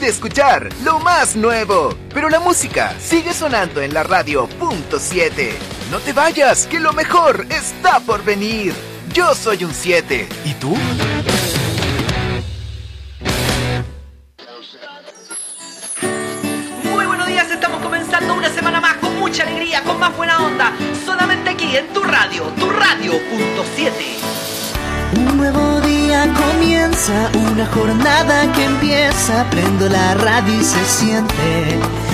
de escuchar lo más nuevo, pero la música sigue sonando en la radio .7. No te vayas, que lo mejor está por venir. Yo soy un 7. ¿Y tú? Muy buenos días, estamos comenzando una semana más con mucha alegría, con más buena onda, solamente aquí en tu radio .7. Un nuevo día comienza, una jornada que empieza, prendo la radio y se siente